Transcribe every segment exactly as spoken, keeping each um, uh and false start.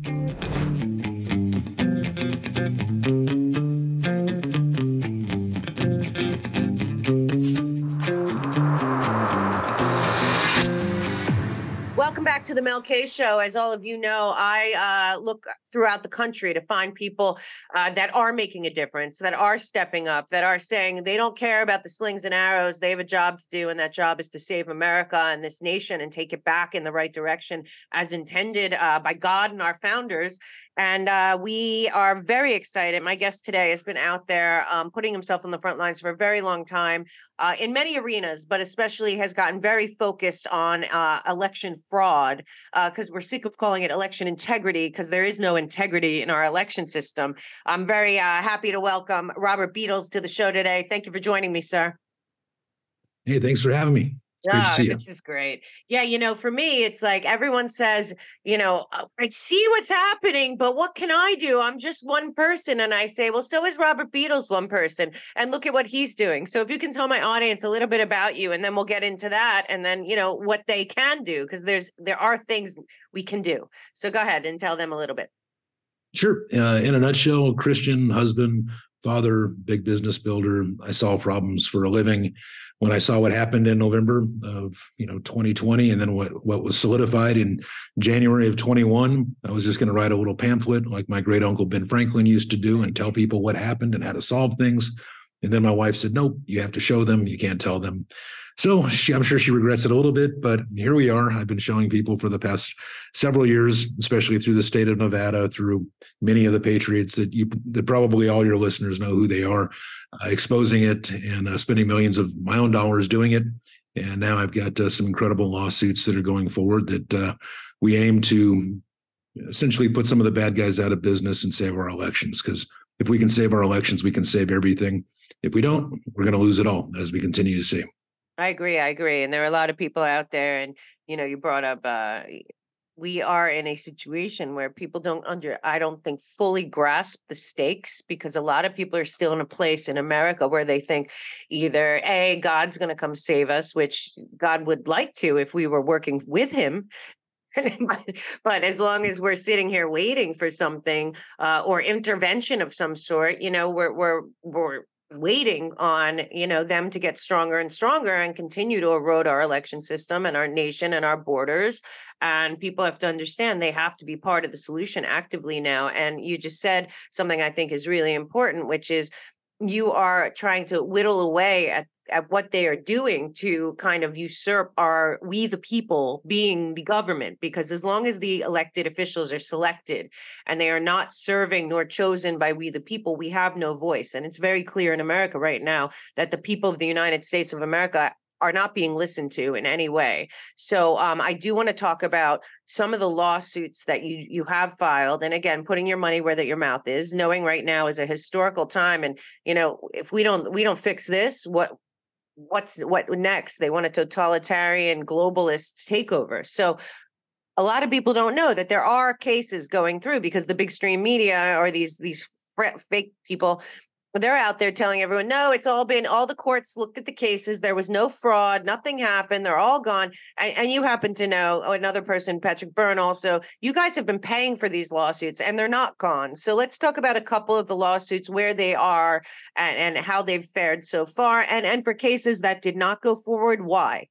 Welcome back to the Mel K Show. As all of you know, I uh, look throughout the country to find people uh, that are making a difference, that are stepping up, that are saying they don't care about the slings and arrows. They have a job to do, and that job is to save America and this nation and take it back in the right direction as intended uh, by God and our founders. And uh, we are very excited. My guest today has been out there um, putting himself on the front lines for a very long time uh, in many arenas, but especially has gotten very focused on uh, election fraud because uh, we're sick of calling it election integrity because there is no integrity in our election system. I'm very uh, happy to welcome Robert Beadles to the show today. Thank you for joining me, sir. Hey, thanks for having me. It's great to see you. This is great. Yeah, you know, for me, it's like everyone says, you know, I see what's happening, but what can I do? I'm just one person. And I say, well, so is Robert Beadles one person. And look at what he's doing. So if you can tell my audience a little bit about you, and then we'll get into that. And then, you know, what they can do, because there's there are things we can do. So go ahead and tell them a little bit. Sure. Uh, in a nutshell, Christian, husband, father, big business builder. I solve problems for a living. When I saw what happened in November of you know twenty twenty, and then what what was solidified in January of twenty-one, I was just going to write a little pamphlet like my great uncle Ben Franklin used to do and tell people what happened and how to solve things. And then my wife said, "Nope, you have to show them. You can't tell them." So she, I'm sure she regrets it a little bit, but here we are. I've been showing people for the past several years, especially through the state of Nevada, through many of the patriots that you that probably all your listeners know who they are, uh, exposing it and uh, spending millions of my own dollars doing it. And now I've got uh, some incredible lawsuits that are going forward that uh, we aim to essentially put some of the bad guys out of business and save our elections. Because if we can save our elections, we can save everything. If we don't, we're going to lose it all, as we continue to see. I agree. I agree. And there are a lot of people out there. And, you know, you brought up, uh, we are in a situation where people don't under, I don't think fully grasp the stakes, because a lot of people are still in a place in America where they think either A, God's going to come save us, which God would like to if we were working with him. but, but as long as we're sitting here waiting for something uh, or intervention of some sort, you know, we're, we're, we're, waiting on, you know, them to get stronger and stronger and continue to erode our election system and our nation and our borders. And people have to understand they have to be part of the solution actively now. And you just said something I think is really important, which is you are trying to whittle away at, at what they are doing to kind of usurp our, we the people being the government, because as long as the elected officials are selected and they are not serving nor chosen by we the people, we have no voice. And it's very clear in America right now that the people of the United States of America are not being listened to in any way. So um, I do want to talk about some of the lawsuits that you you have filed. And again, putting your money where that your mouth is, knowing right now is a historical time. And, you know, if we don't we don't fix this, what what's what next? They want a totalitarian globalist takeover. So a lot of people don't know that there are cases going through, because the big stream media or these these fake people, they're out there telling everyone, no, it's all been, all the courts looked at the cases. There was no fraud. Nothing happened. They're all gone. And, and you happen to know, oh, another person, Patrick Byrne, also, you guys have been paying for these lawsuits and they're not gone. So let's talk about a couple of the lawsuits, where they are and, and how they've fared so far. And, and for cases that did not go forward, why?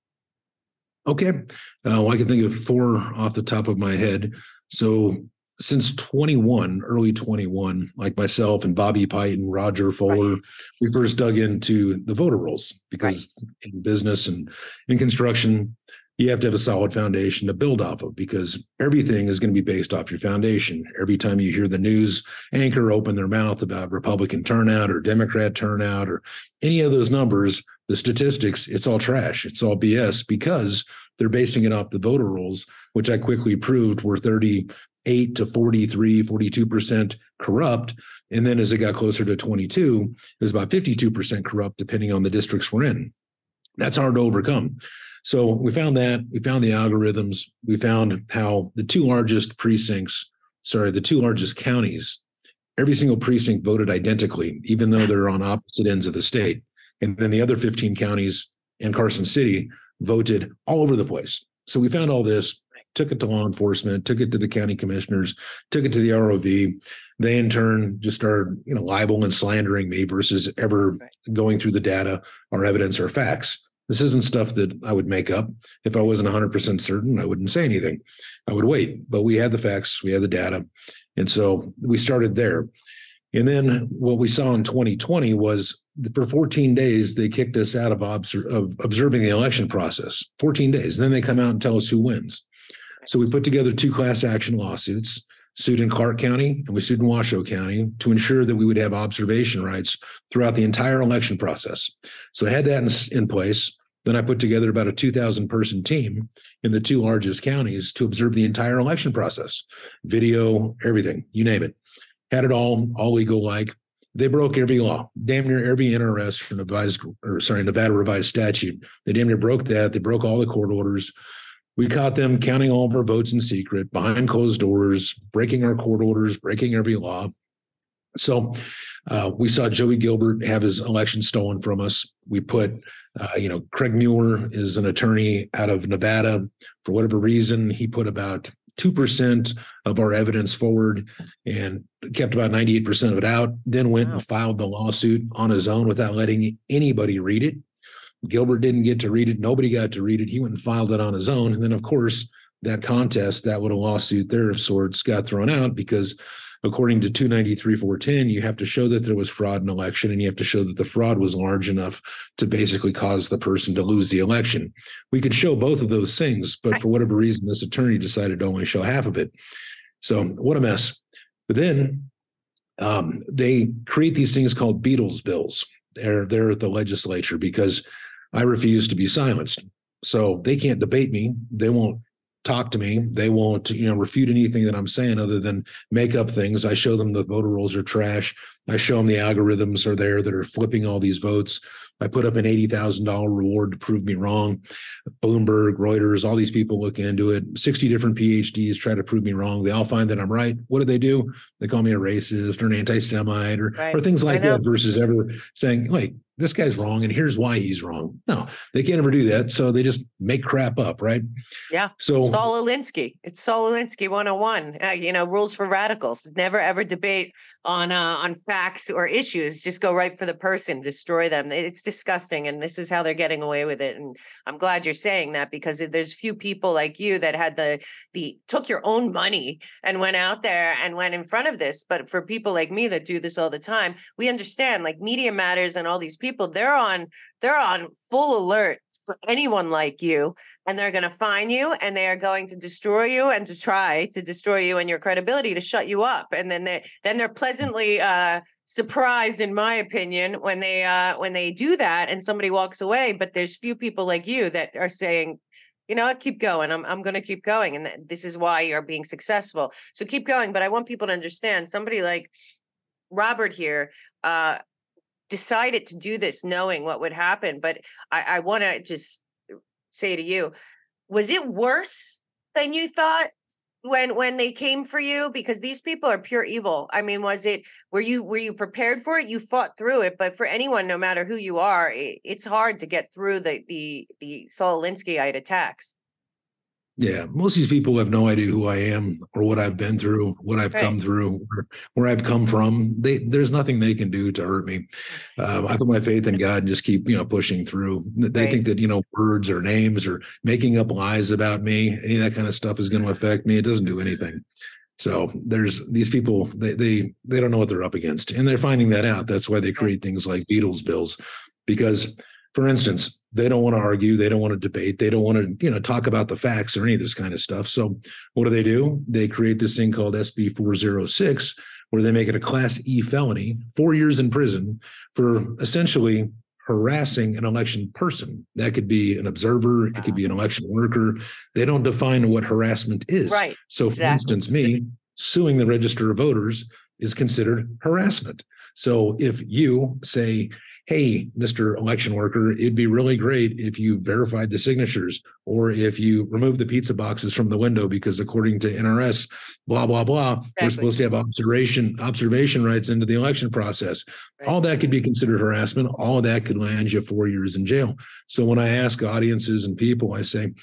Okay. Uh, well, I can think of four off the top of my head. So since twenty-one, early twenty-one, like myself and Bobby Pite and Roger Fuller, right, we first dug into the voter rolls, because right, in business and in construction, you have to have a solid foundation to build off of, because everything is going to be based off your foundation. Every time you hear the news anchor open their mouth about Republican turnout or Democrat turnout or any of those numbers, the statistics, it's all trash. It's all B S, because they're basing it off the voter rolls, which I quickly proved were thirty-eight to forty-three, forty-two percent corrupt. And then as it got closer to twenty-two, it was about fifty-two percent corrupt, depending on the districts we're in. That's hard to overcome. So we found that, we found the algorithms, we found how the two largest precincts, sorry, the two largest counties, every single precinct voted identically, even though they're on opposite ends of the state. And then the other fifteen counties and Carson City voted all over the place. So we found all this. took it to law enforcement, took it to the county commissioners, took it to the R O V. They in turn just started, you know, libel and slandering me versus ever Right. going through the data or evidence or facts. This isn't stuff that I would make up. If I wasn't one hundred percent certain, I wouldn't say anything. I would wait. But we had the facts, we had the data. And so we started there. And then what we saw in twenty twenty was for fourteen days, they kicked us out of, obser- of observing the election process. fourteen days. Then they come out and tell us who wins. So we put together two class action lawsuits, sued in Clark County and we sued in Washoe County to ensure that we would have observation rights throughout the entire election process. So I had that in, in place. Then I put together about a two thousand person team in the two largest counties to observe the entire election process, video, everything, you name it. Had it all, all legal like. They broke every law, damn near every N R S from revised, or sorry, Nevada revised statute. They damn near broke that. They broke all the court orders. We caught them counting all of our votes in secret, behind closed doors, breaking our court orders, breaking every law. So uh, we saw Joey Gilbert have his election stolen from us. We put, uh, you know, Craig Mueller is an attorney out of Nevada. For whatever reason, he put about two percent of our evidence forward and kept about ninety-eight percent of it out, then went Wow. and filed the lawsuit on his own without letting anybody read it. Gilbert didn't get to read it. Nobody got to read it. He went and filed it on his own. And then, of course, that contest, that would a lawsuit there of sorts got thrown out because according to two ninety-three four ten, you have to show that there was fraud in election and you have to show that the fraud was large enough to basically cause the person to lose the election. We could show both of those things, but for whatever reason, this attorney decided to only show half of it. So what a mess. But then um, they create these things called Beatles bills. They're, they're at the legislature because I refuse to be silenced. So they can't debate me. They won't talk to me. They won't, you know, refute anything that I'm saying other than make up things. I show them the voter rolls are trash. I show them the algorithms are there that are flipping all these votes. I put up an eighty thousand dollars reward to prove me wrong. Bloomberg, Reuters, all these people look into it. sixty different P H Ds try to prove me wrong. They all find that I'm right. What do they do? They call me a racist or an anti-Semite or, Right. or things like I know. that versus ever saying, wait, this guy's wrong and here's why he's wrong. No, they can't ever do that. So they just make crap up, right? Yeah. So Saul Alinsky. It's Saul Alinsky one oh one. Uh, you know, rules for radicals. Never ever debate on uh, on facts or issues. Just go right for the person, destroy them. It's disgusting, and this is how they're getting away with it. And I'm glad you're saying that because there's few people like you that had the the took your own money and went out there and went in front of this. But for people like me that do this all the time, we understand like Media Matters and all these people. They're on they're on full alert for anyone like you. And they're going to find you and they are going to destroy you and to try to destroy you and your credibility to shut you up. And then they then they're pleasantly uh, surprised, in my opinion, when they uh, when they do that and somebody walks away. But there's few people like you that are saying, you know what, keep going. I'm I'm going to keep going. And th- this is why you're being successful. So keep going. But I want people to understand somebody like Robert here uh, decided to do this knowing what would happen. But I, I want to just say to you, was it worse than you thought when when they came for you? Because these people are pure evil. I mean, was it were you were you prepared for it? You fought through it, but for anyone, no matter who you are, it, it's hard to get through the the the Saul Alinskyite attacks. yeah, most of these people have no idea who I am or what I've been through, what I've Right. come through, where, where I've come from. They, there's nothing they can do to hurt me. Uh, I put my faith in God and just keep, you know, pushing through. They Right. think that, you know, words or names or making up lies about me, any of that kind of stuff is going to affect me. It doesn't do anything. So there's these people, they, they, they don't know what they're up against, and they're finding that out. That's why they create things like Beatles bills, because for instance, they don't want to argue. They don't want to debate. They don't want to, you know, talk about the facts or any of this kind of stuff. So what do they do? They create this thing called S B four oh six, where they make it a Class E felony, four years in prison for essentially harassing an election person. That could be an observer. It could be an election worker. They don't define what harassment is. Right. So for Exactly. instance, me suing the Register of Voters is considered harassment. So if you say, hey, Mister Election Worker, it'd be really great if you verified the signatures or if you remove the pizza boxes from the window because according to N R S, blah, blah, blah, Exactly. we're supposed to have observation, observation rights into the election process. Right. All that could be considered harassment. All of that could land you four years in jail. So when I ask audiences and people, I say,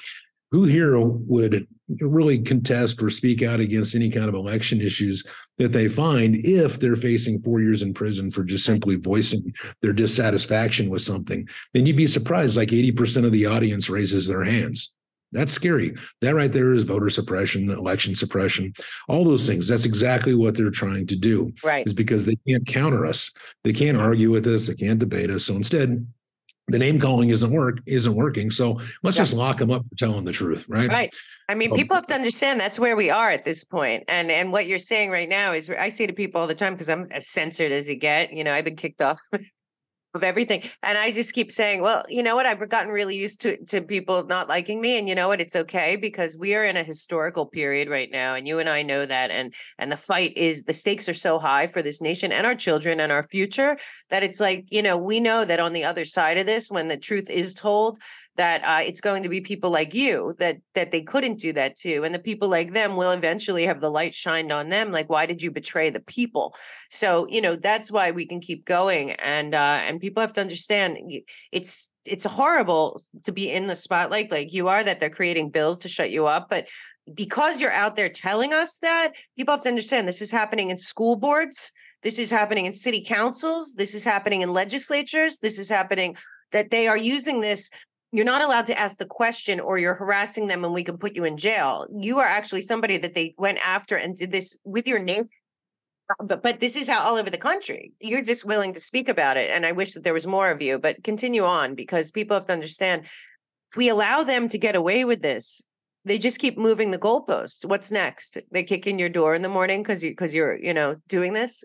who here would really contest or speak out against any kind of election issues that they find if they're facing four years in prison for just simply voicing their dissatisfaction with something? Then you'd be surprised, like eighty percent of the audience raises their hands. That's scary. That right there is voter suppression, election suppression, all those things. That's exactly what they're trying to do. Right. Is because they can't counter us. They can't argue with us. They can't debate us. So instead, the name calling isn't work isn't working. So let's yeah. just lock them up for telling the truth, right? Right. I mean, people have to understand that's where we are at this point. And and what you're saying right now is, I say to people all the time, because I'm as censored as you get. You know, I've been kicked off of everything. And I just keep saying, well, you know what? I've gotten really used to, to people not liking me. And you know what? It's okay, because we are in a historical period right now. And you and I know that. And and the fight is, the stakes are so high for this nation and our children and our future, that it's like, you know, we know that on the other side of this, when the truth is told, that uh, it's going to be people like you that that they couldn't do that to. And the people like them will eventually have the light shined on them. Like, why did you betray the people? So, you know, that's why we can keep going. And uh, and people have to understand, it's it's horrible to be in the spotlight like you are, that they're creating bills to shut you up. But because you're out there telling us that, people have to understand this is happening in school boards. This is happening in city councils. This is happening in legislatures. This is happening, that they are using this. You're not allowed to ask the question, or you're harassing them and we can put you in jail. You are actually somebody that they went after and did this with your name. But but this is how all over the country. You're just willing to speak about it. And I wish that there was more of you, but continue on, because people have to understand, if we allow them to get away with this, they just keep moving the goalpost. What's next? They kick in your door in the morning because you because you're, you know, doing this.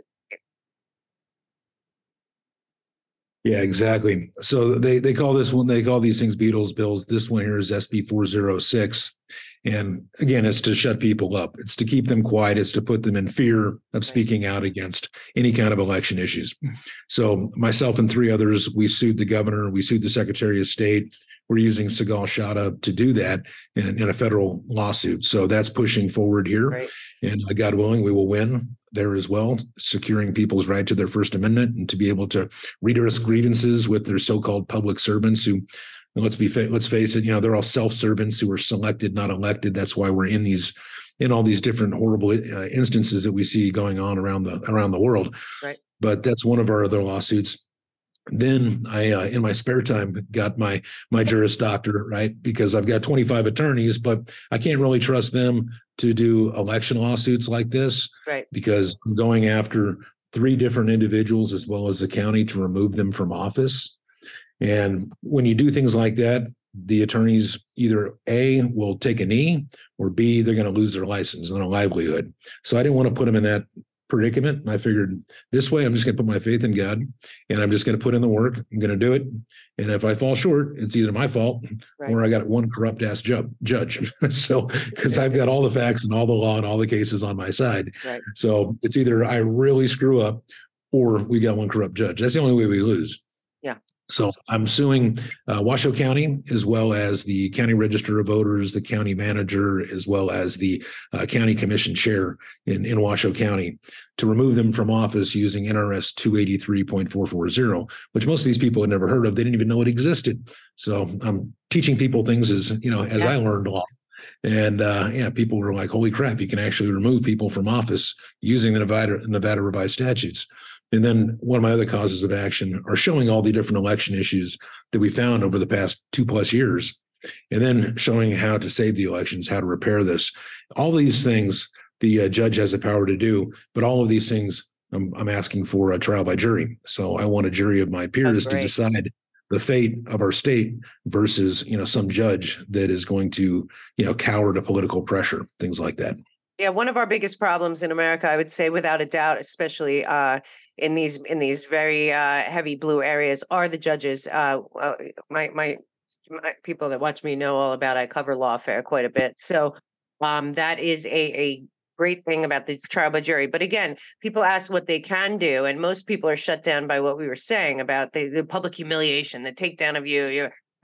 Yeah, exactly. So they they call this one, they call these things Beatles bills. This one here is S B four oh six. And again, it's to shut people up. It's to keep them quiet. It's to put them in fear of speaking out against any kind of election issues. So myself and three others, we sued the governor. We sued the Secretary of State. We're using Sigal Chattah to do that in, in a federal lawsuit. So that's pushing forward here. Right. And uh, God willing, we will win there as well, securing people's right to their First Amendment and to be able to redress grievances with their so-called public servants who, let's be let's face it, you know, they're all self-servants who are selected, not elected. That's why we're in these in all these different horrible uh, instances that we see going on around the around the world. Right. But that's one of our other lawsuits. Then I, uh, in my spare time, got my my Juris Doctor, right? Because I've got twenty-five attorneys, but I can't really trust them to do election lawsuits like this, right? Because I'm going after three different individuals as well as the county to remove them from office. And when you do things like that, the attorneys either A, will take a knee, or B, they're going to lose their license and their livelihood. So I didn't want to put them in that predicament. And I figured this way, I'm just going to put my faith in God and I'm just going to put in the work. I'm going to do it. And if I fall short, it's either my fault right. or I got one corrupt ass ju- judge. So, because I've got all the facts and all the law and all the cases on my side. Right. So it's either I really screw up or we got one corrupt judge. That's the only way we lose. Yeah. So I'm suing uh, Washoe County, as well as the county register of voters, the county manager, as well as the uh, county commission chair in, in Washoe County, to remove them from office using N R S two eighty-three point four four zero, which most of these people had never heard of. They didn't even know it existed. So I'm teaching people things as, you know, as yeah. I learned law. And uh, yeah, people were like, holy crap, you can actually remove people from office using the Nevada, Nevada revised statutes. And then one of my other causes of action are showing all the different election issues that we found over the past two plus years, and then showing how to save the elections, how to repair this. All these things the uh, judge has the power to do, but all of these things I'm, I'm asking for a trial by jury. So I want a jury of my peers to decide the fate of our state versus, you know, some judge that is going to, you know, cower to political pressure, things like that. Yeah, one of our biggest problems in America, I would say, without a doubt, especially uh, in these in these very uh, heavy blue areas, are the judges. Uh, well, my, my my people that watch me know all about. I cover lawfare quite a bit, so um, that is a a great thing about the trial by jury. But again, people ask what they can do, and most people are shut down by what we were saying about the, the public humiliation, the takedown of you. You're,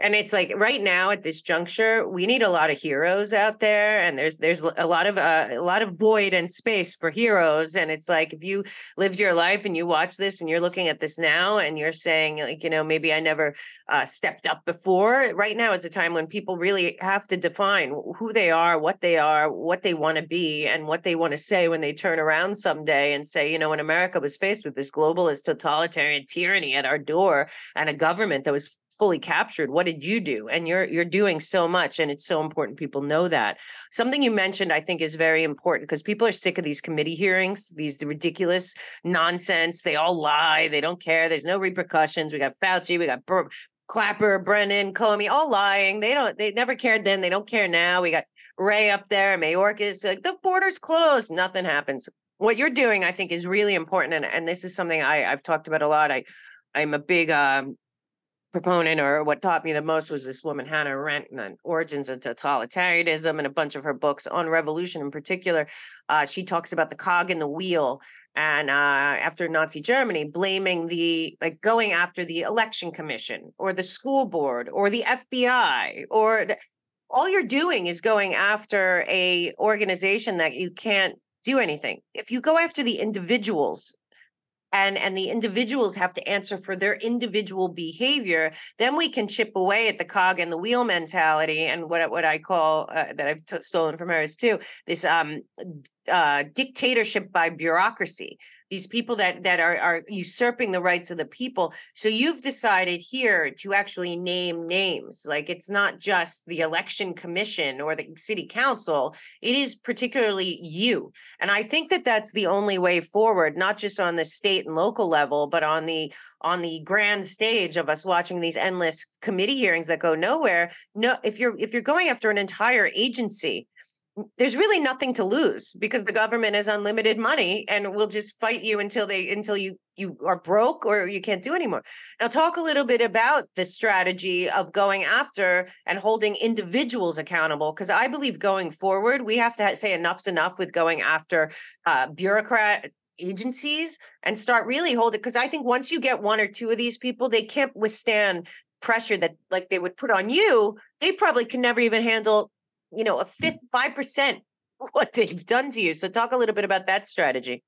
And it's like right now at this juncture, we need a lot of heroes out there, and there's there's a lot of uh, a lot of void and space for heroes. And it's like if you lived your life and you watch this and you're looking at this now and you're saying like, you know, maybe I never uh, stepped up before. Right now is a time when people really have to define who they are, what they are, what they want to be, and what they want to say when they turn around someday and say, you know, when America was faced with this globalist totalitarian tyranny at our door and a government that was fully captured, what did you do? And you're you're doing so much, and it's so important people know that. Something you mentioned I think is very important, because people are sick of these committee hearings, these ridiculous nonsense. They all lie, they don't care, there's no repercussions. We got Fauci, we got Bur- Clapper, Brennan, Comey, all lying. They don't they never cared then, they don't care now. We got Ray up there, Mayorkas, like the border's closed, nothing happens. What you're doing I think is really important, and, and this is something I, I've talked about a lot. I I'm a big um proponent, or what taught me the most was this woman, Hannah Arendt, and the origins of totalitarianism, and a bunch of her books on revolution in particular. Uh, she talks about the cog in the wheel. And uh, after Nazi Germany, blaming the, like going after the election commission or the school board or the F B I, or the, all you're doing is going after a organization that you can't do anything. If you go after the individuals, and and the individuals have to answer for their individual behavior, then we can chip away at the cog and the wheel mentality. And what what I call uh, that I've t- stolen from hers too, this um uh dictatorship by bureaucracy. These people that that are are usurping the rights of the people. So you've decided here to actually name names. Like it's not just the election commission or the city council. It is particularly you. And I think that that's the only way forward, not just on the state and local level, but on the on the grand stage of us watching these endless committee hearings that go nowhere. No, if you're if you're going after an entire agency, there's really nothing to lose, because the government has unlimited money and will just fight you until they until you you are broke or you can't do anymore. Now talk a little bit about the strategy of going after and holding individuals accountable, because I believe going forward we have to say enough's enough with going after uh, bureaucrat agencies and start really holding, because I think once you get one or two of these people, they can't withstand pressure that like they would put on you. They probably can never even handle, you know, a fifth, five percent what they've done to you. So talk a little bit about that strategy.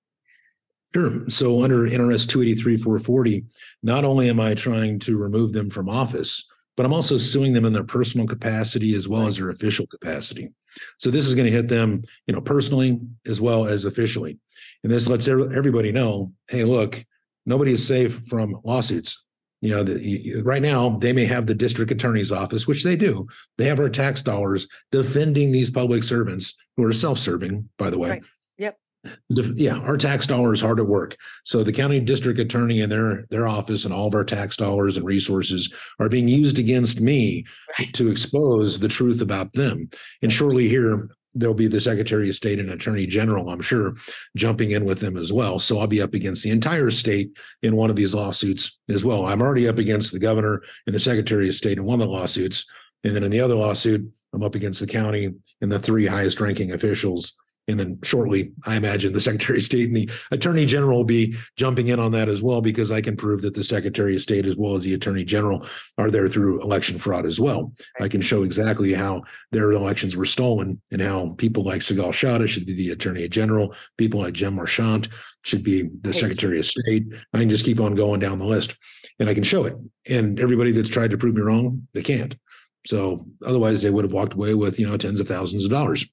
Sure. So under N R S two eighty-three four forty, not only am I trying to remove them from office, but I'm also suing them in their personal capacity as well as their official capacity. So this is going to hit them, you know, personally as well as officially. And this lets everybody know, hey, look, nobody is safe from lawsuits. You know, the, right now they may have the district attorney's office, which they do. They have our tax dollars defending these public servants who are self-serving, by the way. Right. Yep. Yeah, our tax dollars hard at work. So the county district attorney and their their office and all of our tax dollars and resources are being used against me right. to expose the truth about them. And shortly here, there'll be the Secretary of State and Attorney General, I'm sure, jumping in with them as well. So I'll be up against the entire state in one of these lawsuits as well. I'm already up against the governor and the Secretary of State in one of the lawsuits. And then in the other lawsuit, I'm up against the county and the three highest ranking officials. And then shortly, I imagine the Secretary of State and the Attorney General will be jumping in on that as well, because I can prove that the Secretary of State as well as the Attorney General are there through election fraud as well. I can show exactly how their elections were stolen and how people like Sigal Shada should be the Attorney General. People like Jim Marchant should be the Secretary of State. I can just keep on going down the list and I can show it. And everybody that's tried to prove me wrong, they can't. So otherwise they would have walked away with, you know, tens of thousands of dollars.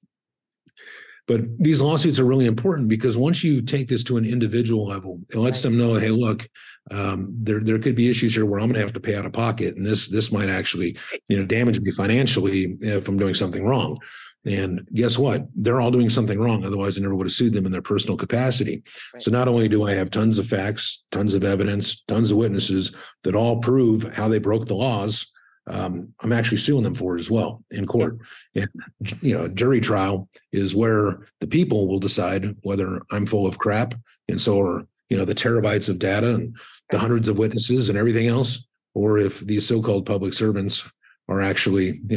But these lawsuits are really important because once you take this to an individual level, it lets them know, hey, look, um, there there could be issues here where I'm going to have to pay out of pocket, and this this might actually, you know, damage me financially if I'm doing something wrong. And guess what? They're all doing something wrong. Otherwise, I never would have sued them in their personal capacity. Right. So not only do I have tons of facts, tons of evidence, tons of witnesses that all prove how they broke the laws, Um, I'm actually suing them for it as well in court. And, you know, jury trial is where the people will decide whether I'm full of crap. And so are, you know, the terabytes of data and the hundreds of witnesses and everything else, or if these so-called public servants are actually, you know,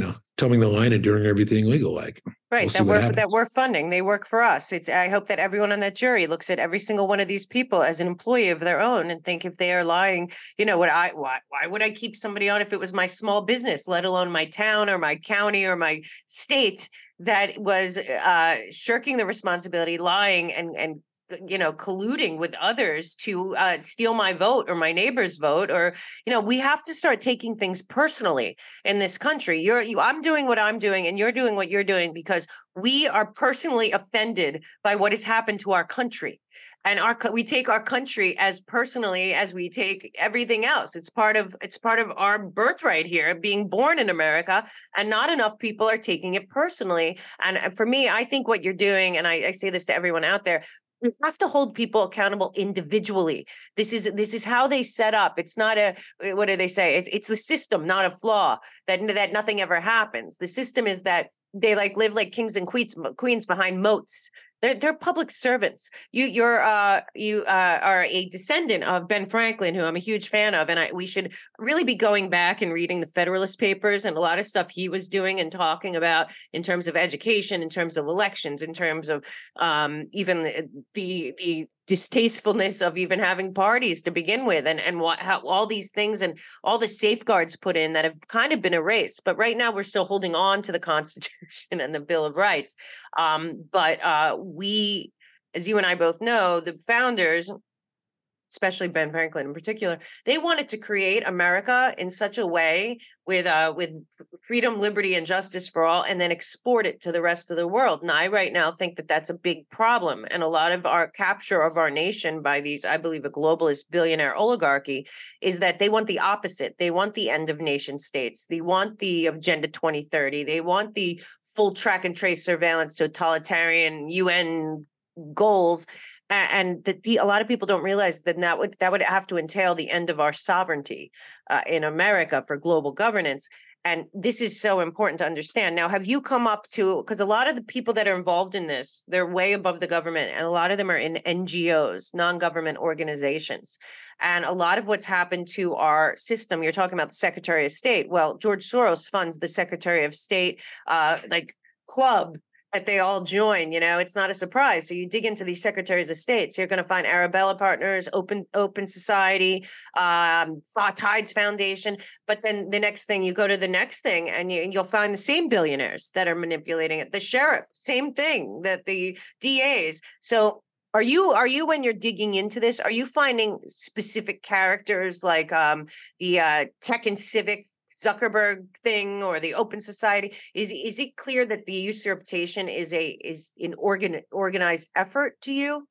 toeing the line and doing everything legal like. Right, We'll see that what we're happens. that we're funding. They work for us. It's I hope that everyone on that jury looks at every single one of these people as an employee of their own and think if they are lying, you know, would I why why would I keep somebody on if it was my small business, let alone my town or my county or my state that was uh shirking the responsibility, lying and and you know colluding with others to uh, steal my vote or my neighbor's vote, or you know we have to start taking things personally in this country. You're you I'm doing what I'm doing and you're doing what you're doing because we are personally offended by what has happened to our country. And our co- we take our country as personally as we take everything else. It's part of it's part of our birthright here, being born in America, and not enough people are taking it personally. And uh, for me, I think what you're doing, and I, I say this to everyone out there, we have to hold people accountable individually. This is this is how they set up. It's not a what do they say? It, it's the system, not a flaw. That that nothing ever happens. The system is that they like live like kings and queens queens behind moats. They're they're public servants. You you're uh you uh are a descendant of Ben Franklin, who I'm a huge fan of, and I we should really be going back and reading the Federalist Papers and a lot of stuff he was doing and talking about in terms of education, in terms of elections, in terms of um even the the, the distastefulness of even having parties to begin with, and and what how all these things and all the safeguards put in that have kind of been erased. But right now we're still holding on to the Constitution and the Bill of Rights. Um, but uh, we, as you and I both know, the founders, especially Ben Franklin in particular, they wanted to create America in such a way with uh, with freedom, liberty, and justice for all, and then export it to the rest of the world. And I right now think that that's a big problem. And a lot of our capture of our nation by these, I believe, a globalist billionaire oligarchy is that they want the opposite. They want the end of nation states. They want the Agenda twenty thirty. They want the full track and trace surveillance, totalitarian U N goals. And that the a lot of people don't realize that that would that would have to entail the end of our sovereignty uh, in America for global governance. And this is so important to understand. Now, have you come up to, because a lot of the people that are involved in this, they're way above the government, and a lot of them are in N G Os, non-government organizations. And a lot of what's happened to our system, you're talking about the Secretary of State. Well, George Soros funds the Secretary of State, uh, like club that they all join. You know, it's not a surprise. So you dig into these secretaries of state, so you're going to find Arabella Partners, Open Open Society, um, Tides Foundation. But then the next thing, you go to the next thing, and, you, and you'll find the same billionaires that are manipulating it. The sheriff, same thing. That the D As. So are you are you when you're digging into this, are you finding specific characters like um, the uh, Tech and Civic Zuckerberg thing or the Open Society? Is is it clear that the usurpation is a is an organ organized effort to you?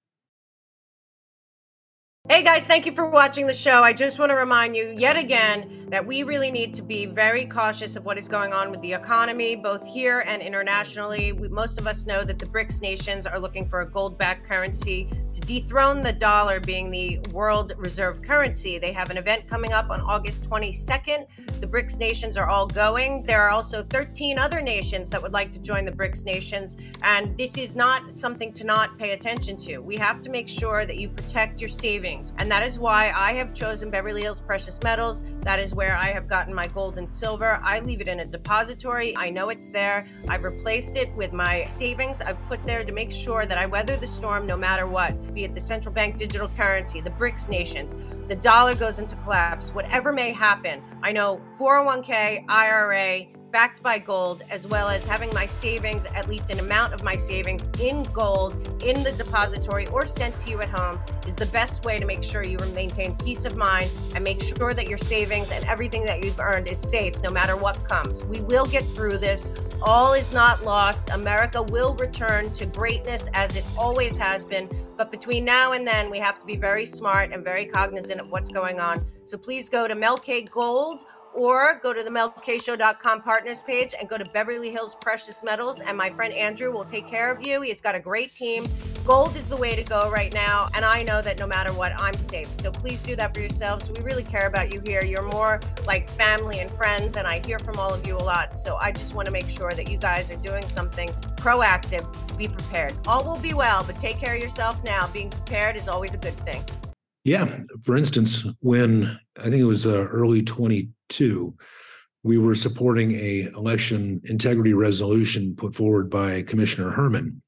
Hey guys, thank you for watching the show. I just want to remind you yet again that we really need to be very cautious of what is going on with the economy, both here and internationally. We, most of us know that the BRICS nations are looking for a gold-backed currency to dethrone the dollar being the world reserve currency. They have an event coming up on August twenty-second. The BRICS nations are all going. There are also thirteen other nations that would like to join the BRICS nations, and this is not something to not pay attention to. We have to make sure that you protect your savings. And that is why I have chosen Beverly Hills Precious Metals. That is where I have gotten my gold and silver. I leave it in a depository. I know it's there. I've replaced it with my savings I've put there to make sure that I weather the storm no matter what, be it the central bank digital currency, the BRICS nations, the dollar goes into collapse, whatever may happen. I know four oh one k, I R A, backed by gold, as well as having my savings, at least an amount of my savings in gold in the depository or sent to you at home, is the best way to make sure you maintain peace of mind and make sure that your savings and everything that you've earned is safe no matter what comes. We will get through this. All is not lost. America will return to greatness as it always has been. But between now and then, we have to be very smart and very cognizant of what's going on. So please go to Mel K Gold, or go to the mel k show dot com partners page and go to Beverly Hills Precious Metals, and my friend Andrew will take care of you. He's got a great team. Gold is the way to go right now, and I know that no matter what, I'm safe. So please do that for yourselves. We really care about you here. You're more like family and friends, and I hear from all of you a lot. So I just want to make sure that you guys are doing something proactive to be prepared. All will be well, but take care of yourself now. Being prepared is always a good thing. Yeah. For instance, when I think it was uh, early twenty-two, we were supporting a election integrity resolution put forward by Commissioner Herman.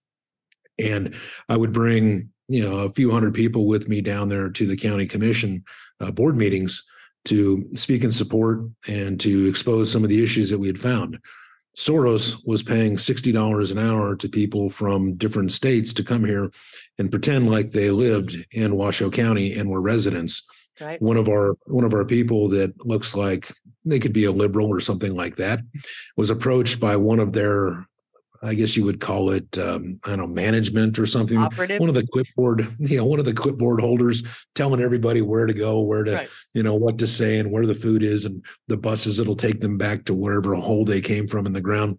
And I would bring, you know, a few hundred people with me down there to the county commission uh, board meetings to speak in support and to expose some of the issues that we had found. Soros was paying sixty dollars an hour to people from different states to come here and pretend like they lived in Washoe County and were residents. Right. One of our one of our people that looks like they could be a liberal or something like that was approached by one of their, I guess you would call it, um, I don't know, management or something. Operatives? One of the clipboard, you know, one of the clipboard holders telling everybody where to go, where to, Right. you know, what to say and where the food is and the buses that'll take them back to wherever hole they came from in the ground.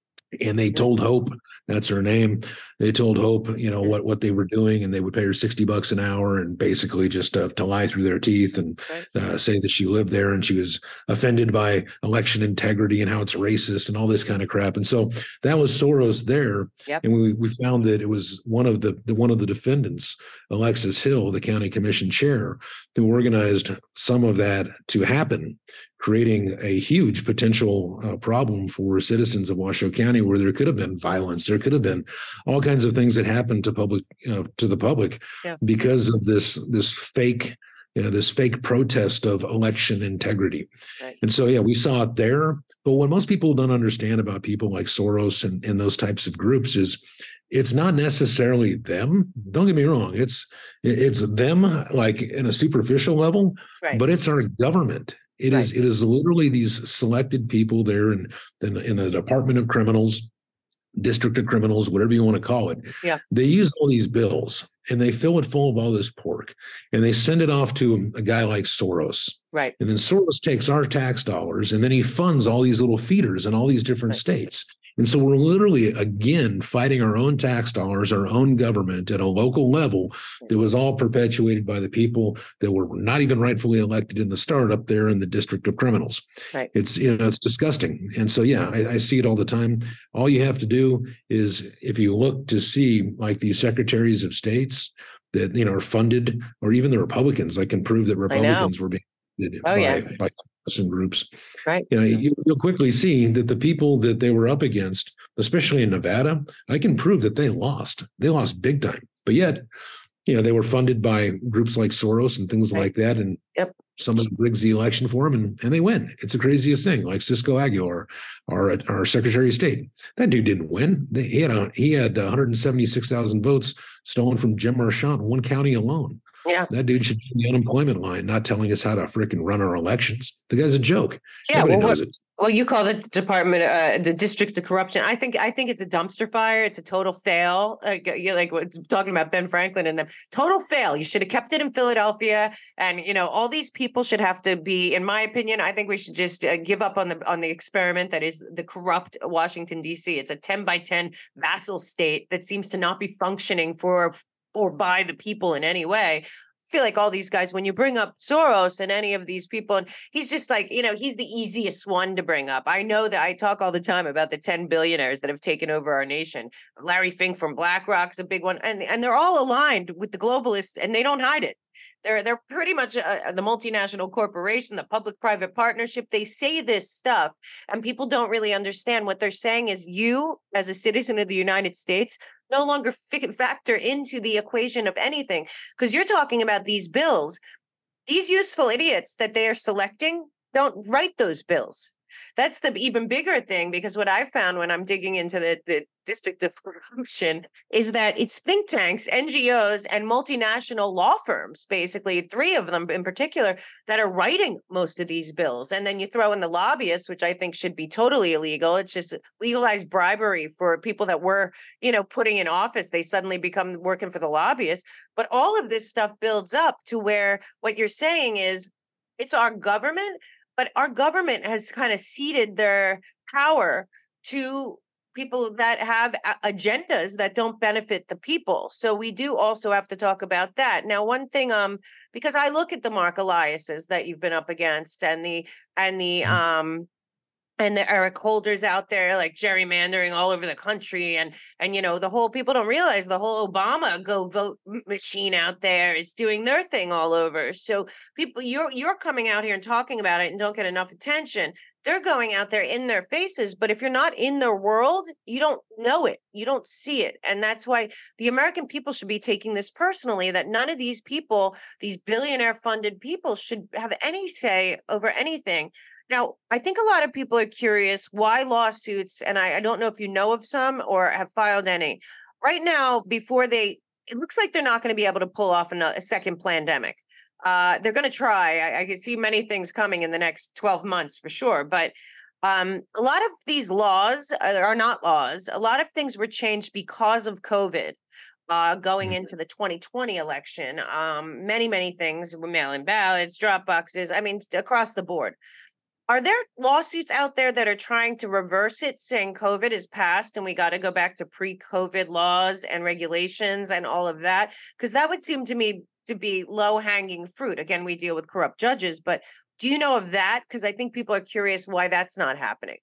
And they told Hope, that's her name. They told Hope, you know, what, what they were doing, and they would pay her sixty bucks an hour and basically just uh, to lie through their teeth and Right. uh, say that she lived there and she was offended by election integrity and how it's racist and all this kind of crap. And so that was Soros there. Yep. And we, we found that it was one of the, the one of the defendants, Alexis Hill, the county commission chair, who organized some of that to happen, creating a huge potential uh, problem for citizens of Washoe County, where there could have been violence, there could have been all kinds of things that happened to public, you know, to the public, Yeah. because of this this fake, you know, this fake protest of election integrity. Right. And so, yeah, we saw it there. But what most people don't understand about people like Soros and, and those types of groups is it's not necessarily them. Don't get me wrong. It's it's them, like in a superficial level, Right. but it's our government. It Right. is it is literally these selected people there in, in, in the Department of Criminals, District of Criminals, whatever you want to call it. Yeah. They use all these bills and they fill it full of all this pork and they send it off to a guy like Soros. Right. And then Soros takes our tax dollars and then he funds all these little feeders in all these different Right. states. And so we're literally, again, fighting our own tax dollars, our own government at a local level that was all perpetuated by the people that were not even rightfully elected in the start up there in the District of Criminals. Right. It's, you know, it's disgusting. And so, yeah, I, I see it all the time. All you have to do is, if you look to see like these secretaries of states that, you know, are funded, or even the Republicans, I can prove that Republicans were being funded Oh, by, yeah. by some groups. Right. You know, you, you'll quickly see that the people that they were up against, especially in Nevada, I can prove that they lost. They lost big time. But yet, you know, they were funded by groups like Soros and things Right. like that. And Yep. somebody rigs the election for them and, and they win. It's the craziest thing. Like Cisco Aguilar, our, our Secretary of State. That dude didn't win. They, he had a, he had one hundred seventy-six thousand votes stolen from Jim Marchant in one county alone. Yeah. That dude should be on the unemployment line, not telling us how to frickin' run our elections. The guy's a joke. Yeah. Nobody Well, knows what, it. well, you call the department, uh, the district of corruption. I think, I think it's a dumpster fire. It's a total fail. Like you're like what- talking about Ben Franklin and them. Total fail. You should have kept it in Philadelphia. And you know, all these people should have to be, in my opinion, I think we should just uh, give up on the on the experiment that is the corrupt Washington, D C. It's a ten by ten vassal state that seems to not be functioning for or by the people in any way. Feel like all these guys, when you bring up Soros and any of these people, and he's just like, you know, he's the easiest one to bring up. I know that I talk all the time about the ten billionaires that have taken over our nation. Larry Fink from BlackRock's a big one. And, and they're all aligned with the globalists and they don't hide it. They're they're pretty much uh, the multinational corporation, the public-private partnership. They say this stuff and people don't really understand. What they're saying is you, as a citizen of the United States, no longer fi- factor into the equation of anything, because you're talking about these bills. These useful idiots that they are selecting don't write those bills. That's the even bigger thing, because what I found when I'm digging into the, the district of corruption is that it's think tanks, N G Os, and multinational law firms, basically three of them in particular, that are writing most of these bills. And then you throw in the lobbyists, which I think should be totally illegal. It's just legalized bribery for people that were, you know, putting in office. They suddenly become working for the lobbyists. But all of this stuff builds up to where what you're saying is it's our government, but our government has kind of ceded their power to people that have a- agendas that don't benefit the people. So we do also have to talk about that. Now, one thing, um, because I look at the Mark Eliases that you've been up against and the and the um and the Eric Holders out there like gerrymandering all over the country, and and you know the whole people don't realize the whole Obama go vote machine out there is doing their thing all over. So people, you're you're coming out here and talking about it and don't get enough attention. They're going out there in their faces, but if you're not in their world, you don't know it, you don't see it. And that's why the American people should be taking this personally, that none of these people, these billionaire funded people, should have any say over anything. Now, I think a lot of people are curious why lawsuits, and I, I don't know if you know of some or have filed any. Right now, before they, it looks like they're not going to be able to pull off a, a second pandemic. Uh, they're going to try. I, I can see many things coming in the next twelve months for sure. But um, a lot of these laws are not laws. A lot of things were changed because of COVID. Uh, going into the twenty twenty election, um, many, many things, mail-in ballots, drop boxes, I mean, across the board. Are there lawsuits out there that are trying to reverse it, saying COVID is past and we got to go back to pre-COVID laws and regulations and all of that? Because that would seem to me to be low-hanging fruit. Again, we deal with corrupt judges, but do you know of that? Because I think people are curious why that's not happening.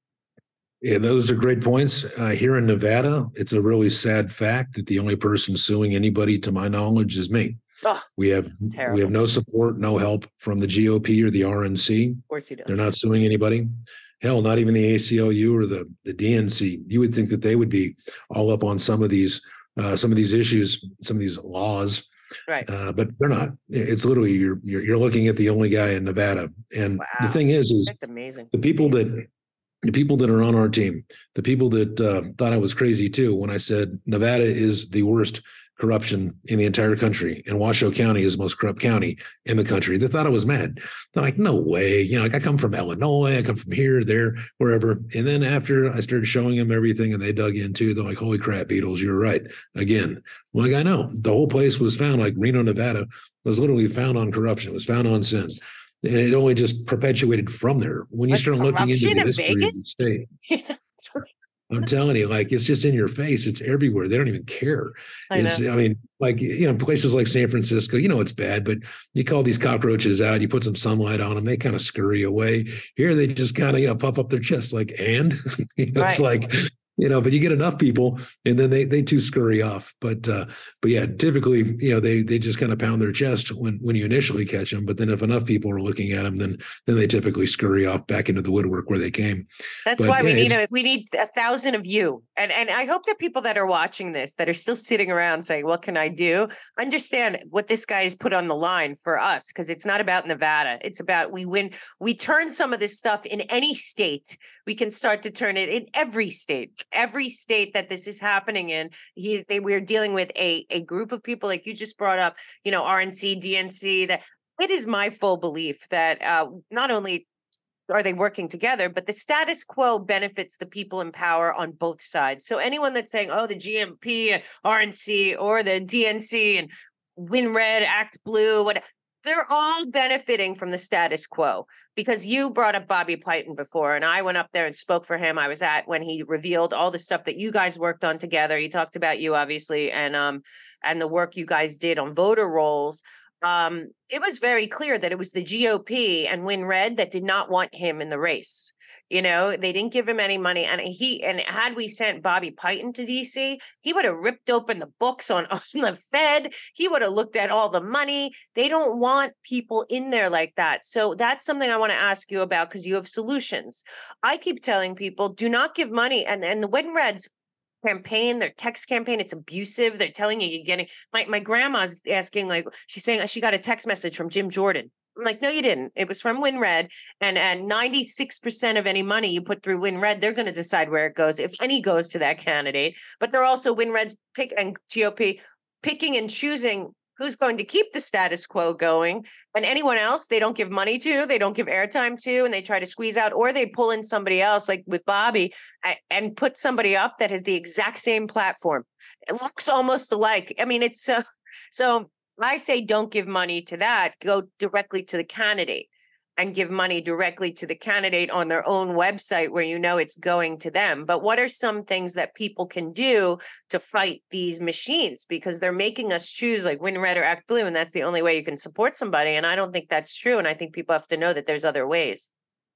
Yeah, those are great points. Uh, here in Nevada, it's a really sad fact that the only person suing anybody, to my knowledge, is me. Oh, We have we have no support, no help from the G O P or the R N C. Of course he does. They're not suing anybody. Hell, not even the A C L U or the the D N C. You would think that they would be all up on some of these uh, some of these issues, some of these laws, right? Uh, but they're not. It's literally you're, you're you're looking at the only guy in Nevada. And wow. The thing is, is that's amazing. The people that the people that are on our team, the people that uh, thought I was crazy too when I said Nevada is the worst corruption in the entire country, and Washoe County is the most corrupt county in the country. They thought I was mad. They're like, no way. You know, like I come from Illinois, I come from here, there, wherever. And then after I started showing them everything and they dug in too, they're like, holy crap, Beatles, you're right. Again, well, like I know the whole place was found, like Reno, Nevada was literally found on corruption. It was found on sin. And it only just perpetuated from there. When you like start looking into the in history Vegas? of the state. I'm telling you, like, it's just in your face. It's everywhere. They don't even care. I It's, know. I mean, like, you know, places like San Francisco, you know, it's bad, but you call these cockroaches out, you put some sunlight on them, they kind of scurry away. Here, they just kind of, you know, puff up their chest, like, and you know, it's Right. like, you know, but you get enough people and then they they too scurry off. But uh, but yeah, typically, you know, they they just kind of pound their chest when when you initially catch them. But then if enough people are looking at them, then then they typically scurry off back into the woodwork where they came. That's but, why yeah, we need a we need a thousand of you. And and I hope that people that are watching this that are still sitting around saying, what can I do? Understand what this guy has put on the line for us, because it's not about Nevada. It's about we win, we turn some of this stuff in any state. We can start to turn it in every state. Every state that this is happening in, he's they we're dealing with a a group of people like you just brought up, you know, R N C, D N C, that it is my full belief that uh, not only are they working together, but the status quo benefits the people in power on both sides. So anyone that's saying, oh, the G M P, R N C, or the D N C and Win Red, Act Blue, what they're all benefiting from the status quo. Because you brought up Bobby Piton before, and I went up there and spoke for him. I was at when he revealed all the stuff that you guys worked on together. He talked about you, obviously, and um and the work you guys did on voter rolls. Um, it was very clear that it was the G O P and Win Red that did not want him in the race. You know, they didn't give him any money. And he and had we sent Bobby Piton to D C, he would have ripped open the books on, on the Fed. He would have looked at all the money. They don't want people in there like that. So that's something I want to ask you about, because you have solutions. I keep telling people, do not give money. And, and the Win Reds campaign, their text campaign, it's abusive. They're telling you you're getting my my grandma's asking, like, she's saying she got a text message from Jim Jordan. I'm like, no, you didn't. It was from Win Red, and and ninety-six percent of any money you put through Win Red, they're going to decide where it goes, if any goes to that candidate. But they're also Win Red's pick and G O P picking and choosing who's going to keep the status quo going, and anyone else they don't give money to, they don't give airtime to, and they try to squeeze out, or they pull in somebody else, like with Bobby, and put somebody up that has the exact same platform. It looks almost alike. I mean, it's uh, so I say don't give money to that. Go directly to the candidate and give money directly to the candidate on their own website where you know it's going to them. But what are some things that people can do to fight these machines? Because they're making us choose like Win Red or Act Blue, and that's the only way you can support somebody. And I don't think that's true. And I think people have to know that there's other ways.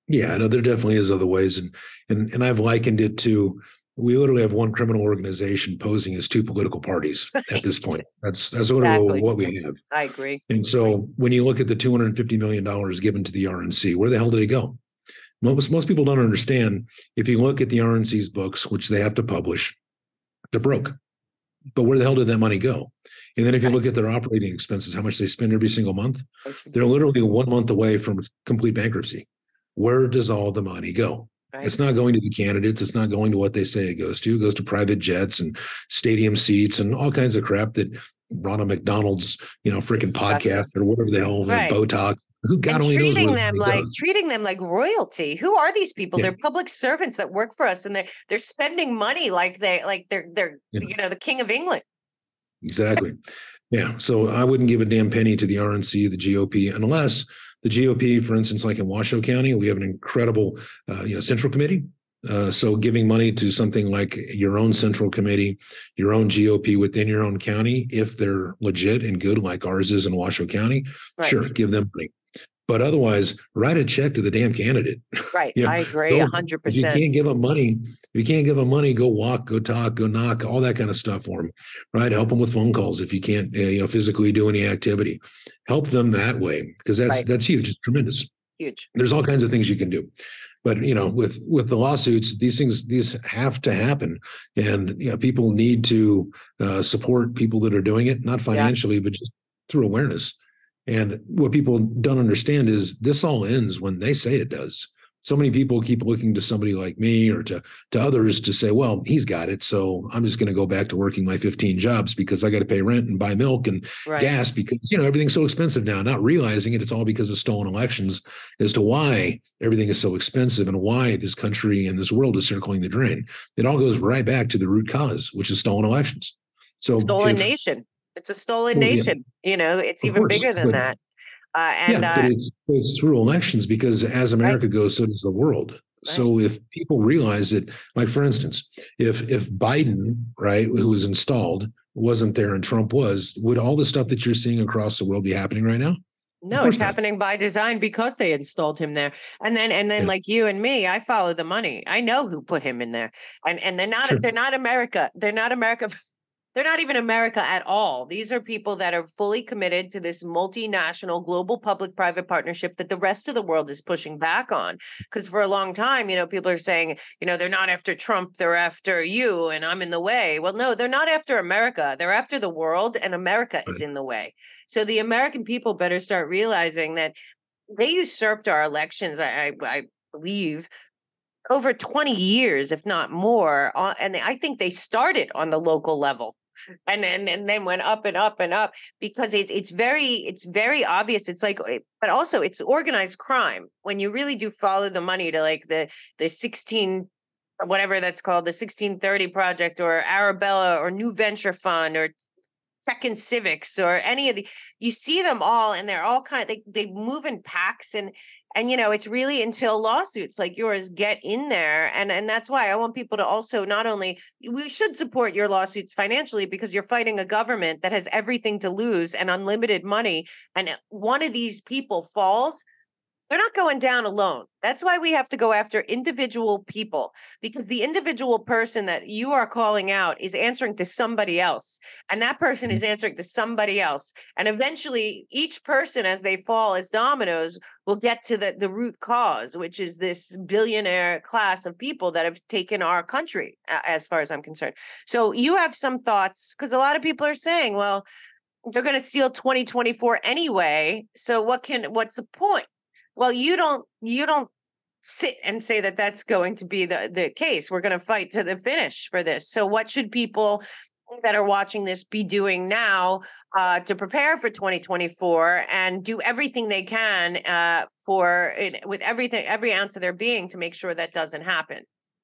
Yeah, no, there definitely is other ways, and and and I've likened it to, we literally have one criminal organization posing as two political parties at this point. That's that's literally Exactly. what we have. I agree. And so when you look at the two hundred fifty million dollars given to the R N C, where the hell did it go? Most most people don't understand. If you look at the R N C's books, which they have to publish, they're broke. But where the hell did that money go? And then if you Right. look at their operating expenses, how much they spend every single month, It's they're ridiculous. literally one month away from complete bankruptcy. Where does all the money go? Right. It's not going to the candidates. It's not going to what they say it goes to. It goes to private jets and stadium seats and all kinds of crap that Ronald McDonald's, you know, freaking Disgusting. podcast or whatever the hell, Right. Botox. Who God And only knows where treating the them money like goes. treating them like royalty. Who are these people? Yeah. They're public servants that work for us, and they're they're spending money like they like they're they're Yeah. you know the king of England. Exactly. Yeah. So I wouldn't give a damn penny to the R N C, the G O P, unless the G O P, for instance, like in Washoe County, we have an incredible, uh, you know, central committee. Uh, so giving money to something like your own central committee, your own G O P within your own county, if they're legit and good, like ours is in Washoe County, Right. sure, give them money. But otherwise, write a check to the damn candidate. Right. You know, I agree a hundred if you percent. can't give them money, if you can't give them money, go walk, go talk, go knock, all that kind of stuff for them, right? Help them with phone calls if you can't, uh, you know, physically do any activity. Help them that way, because that's Right. that's huge. It's tremendous. Huge. There's all kinds of things you can do, but you know, with with the lawsuits, these things these have to happen, and you know, people need to uh, support people that are doing it, not financially, yeah. but just through awareness. And what people don't understand is this all ends when they say it does. So many people keep looking to somebody like me or to, to others to say, well, he's got it, so I'm just going to go back to working my fifteen jobs because I got to pay rent and buy milk and right. gas because, you know, everything's so expensive now, not realizing it. It's all because of stolen elections as to why everything is so expensive and why this country and this world is circling the drain. It all goes right back to the root cause, which is stolen elections. So stolen if, nation. It's a stolen well, nation. Yeah. You know, it's of even course, bigger than but, that. Uh, and yeah, uh, but it's, it's through elections because as America right. goes, so does the world. Right. So if people realize that, like for instance, if if Biden, right, who was installed, wasn't there and Trump was, would all the stuff that you're seeing across the world be happening right now? No, it's not. Happening by design because they installed him there. And then and then yeah. like you and me, I follow the money. I know who put him in there. And and they're not sure. they're not America. They're not America. They're not even America at all. These are people that are fully committed to this multinational global public-private partnership that the rest of the world is pushing back on. Because for a long time, you know, people are saying, you know, they're not after Trump, they're after you and I'm in the way. Well, no, they're not after America. They're after the world and America right. is in the way. So the American people better start realizing that they usurped our elections, I, I, I believe, over twenty years, if not more. Uh, and I think they started on the local level. And then and then went up and up and up because it's it's very it's very obvious. It's like, but also it's organized crime when you really do follow the money to like the the sixteen whatever that's called, the sixteen thirty project or Arabella or New Venture Fund or Tech and Civics or any of the, you see them all and they're all kind of, they, they move in packs and And, you know, it's really until lawsuits like yours get in there. And, and that's why I want people to also not only, we should support your lawsuits financially because you're fighting a government that has everything to lose and unlimited money. And one of these people falls, they're not going down alone. That's why we have to go after individual people, because the individual person that you are calling out is answering to somebody else. And that person is answering to somebody else. And eventually each person, as they fall as dominoes, will get to the, the root cause, which is this billionaire class of people that have taken our country, as far as I'm concerned. So you have some thoughts, because a lot of people are saying, well, they're going to steal twenty twenty-four anyway. So what can, what's the point? Well, you don't you don't sit and say that that's going to be the, the case. We're going to fight to the finish for this. So what should people that are watching this be doing now uh, to prepare for twenty twenty-four and do everything they can uh, for it, with everything, every ounce of their being to make sure that doesn't happen?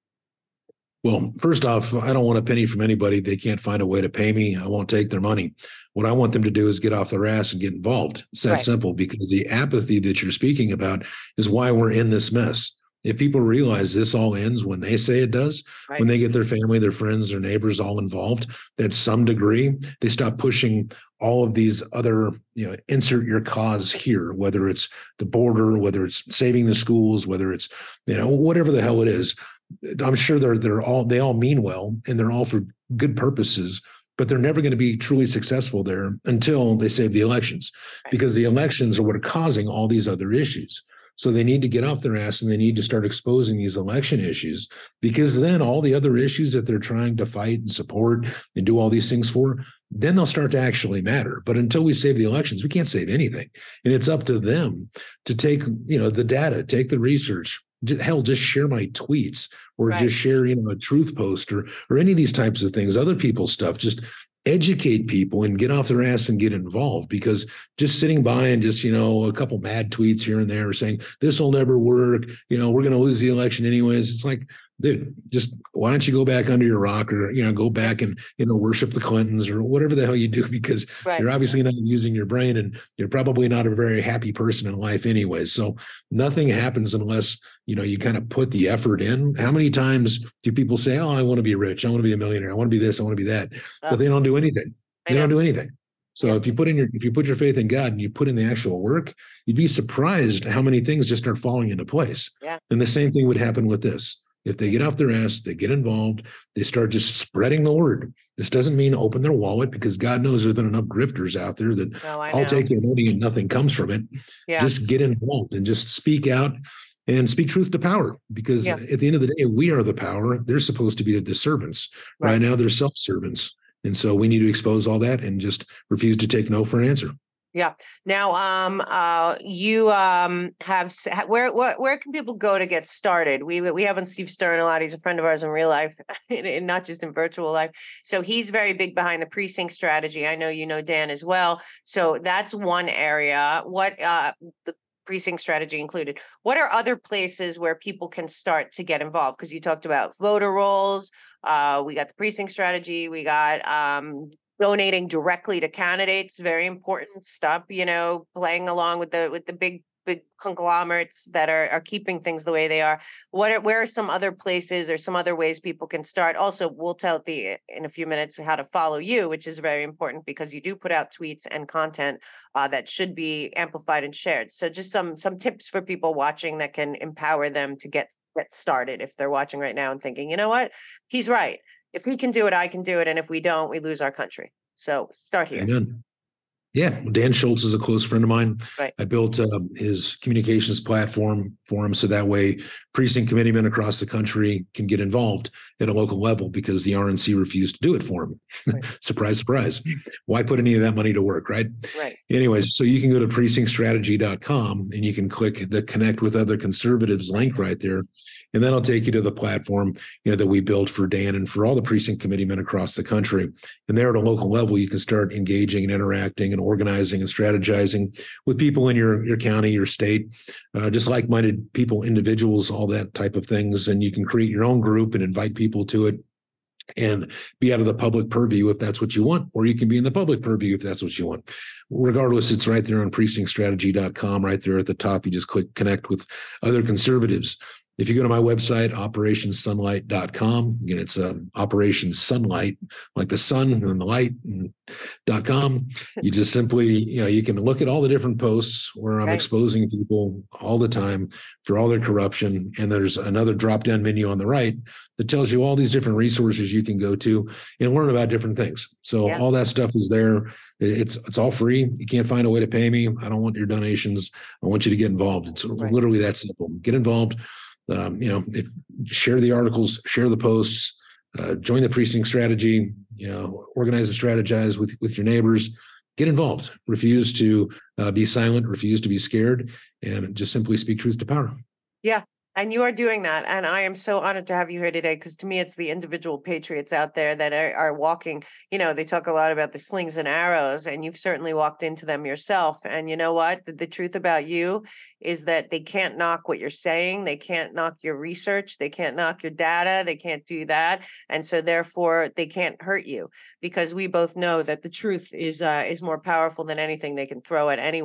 Well, first off, I don't want a penny from anybody. They can't find a way to pay me. I won't take their money. What I want them to do is get off their ass and get involved. It's that right. simple, because the apathy that you're speaking about is why we're in this mess. if people realize this all ends when they say it does, Right. when they get their family, their friends, their neighbors all involved at some degree, they stop pushing all of these other, you know, insert your cause here, whether it's the border, whether it's saving the schools, whether it's, you know, whatever the hell it is. I'm sure they're they're all they all mean well and they're all for good purposes, but they're never going to be truly successful there until they save the elections, Right. because the elections are what are causing all these other issues. So they need to get off their ass and they need to start exposing these election issues, because then all the other issues that they're trying to fight and support and do all these things for, then they'll start to actually matter. But until we save the elections, we can't save anything. And it's up to them to take, you know, the data, take the research, hell, just share my tweets or Right. just share, you know, a truth post or, or any of these types of things, other people's stuff. Just educate people and get off their ass and get involved, because just sitting by and just, you know, a couple mad tweets here and there saying this will never work, you know, we're going to lose the election anyways. It's like, dude, just why don't you go back under your rock, or, you know, go back and, you know, worship the Clintons or whatever the hell you do, because Right. you're obviously not using your brain and you're probably not a very happy person in life anyways. So nothing happens unless, you know, you kind of put the effort in. How many times do people say, oh, I want to be rich, I want to be a millionaire, I want to be this, I want to be that, Oh, but they don't do anything. I They know. don't do anything. So Yeah. if you put in your, if you put your faith in God and you put in the actual work, you'd be surprised how many things just start falling into place. Yeah. And the same thing would happen with this. If they get off their ass, they get involved, they start just spreading the word. This doesn't mean open their wallet, because God knows there's been enough grifters out there that No, I I'll know. take your money and nothing comes from it. Yeah. Just get involved and just speak out and speak truth to power, because Yeah. at the end of the day, we are the power. They're supposed to be the servants. Right. Right now, they're self-servants. And so we need to expose all that and just refuse to take no for an answer. Yeah. Now, um, uh, you um have s- ha- where where where can people go to get started? We we have on Steve Stern a lot. He's a friend of ours in real life, and, and not just in virtual life. So he's very big behind the precinct strategy. I know you know Dan as well. So that's one area. What uh the precinct strategy included. What are other places where people can start to get involved? Because you talked about voter rolls. Uh, we got the precinct strategy. We got um donating directly to candidates, very important. Stop, you know, playing along with the with the big big conglomerates that are are keeping things the way they are. What are, where are some other places or some other ways people can start? Also, we'll tell the in a few minutes how to follow you, which is very important because you do put out tweets and content uh, that should be amplified and shared. So just some some tips for people watching that can empower them to get get started if they're watching right now and thinking, you know what, he's right. If he can do it, I can do it. And if we don't, we lose our country. So start here. Amen. Yeah, Dan Schultz is a close friend of mine. Right. I built um, his communications platform for him, so that way precinct committeemen across the country can get involved at a local level, because the R N C refused to do it for him. Right. Surprise, surprise. Why put any of that money to work, right? Right. Anyways, so you can go to precinct strategy dot com and you can click the connect with other conservatives link right there. And that'll take you to the platform, you know, that we built for Dan and for all the precinct committeemen across the country. And there at a local level, you can start engaging and interacting and organizing and strategizing with people in your, your county, your state, uh, just like-minded people, individuals, all that type of things. And you can create your own group and invite people to it and be out of the public purview if that's what you want, or you can be in the public purview if that's what you want. Regardless, it's right there on precinct strategy dot com, right there at the top. You just click connect with other conservatives. If you go to my website, operation sunlight dot com, again, it's uh, Operation Sunlight, like the sun and the light, and dot com. You just simply, you know, you can look at all the different posts where I'm Right. exposing people all the time for all their corruption. And there's another drop down menu on the right that tells you all these different resources you can go to and learn about different things. So Yeah. all that stuff is there. It's it's all free. You can't find a way to pay me. I don't want your donations. I want you to get involved. It's Right. literally that simple. Get involved. Um, you know, if, share the articles, share the posts, uh, join the precinct strategy, you know, organize and strategize with, with your neighbors, get involved, refuse to uh, be silent, refuse to be scared, and just simply speak truth to power. Yeah. And you are doing that. And I am so honored to have you here today, because to me, it's the individual patriots out there that are, are walking. You know, they talk a lot about the slings and arrows, and you've certainly walked into them yourself. And you know what? The, the truth about you is that they can't knock what you're saying. They can't knock your research. They can't knock your data. They can't do that. And so therefore, they can't hurt you, because we both know that the truth is uh, is more powerful than anything they can throw at anyone.